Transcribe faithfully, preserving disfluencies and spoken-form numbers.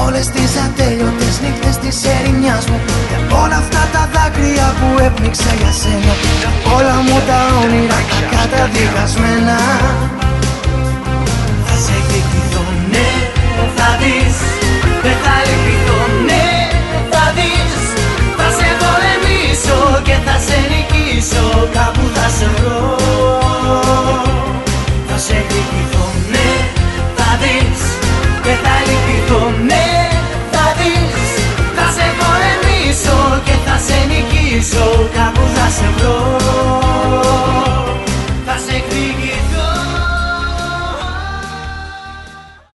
όλες τις ατέλειωτες νύχτες της ερημιάς μου, για όλα αυτά τα δάκρυα που έπνιξα για σένα, για όλα μου τα όνειρα τα καταδικασμένα.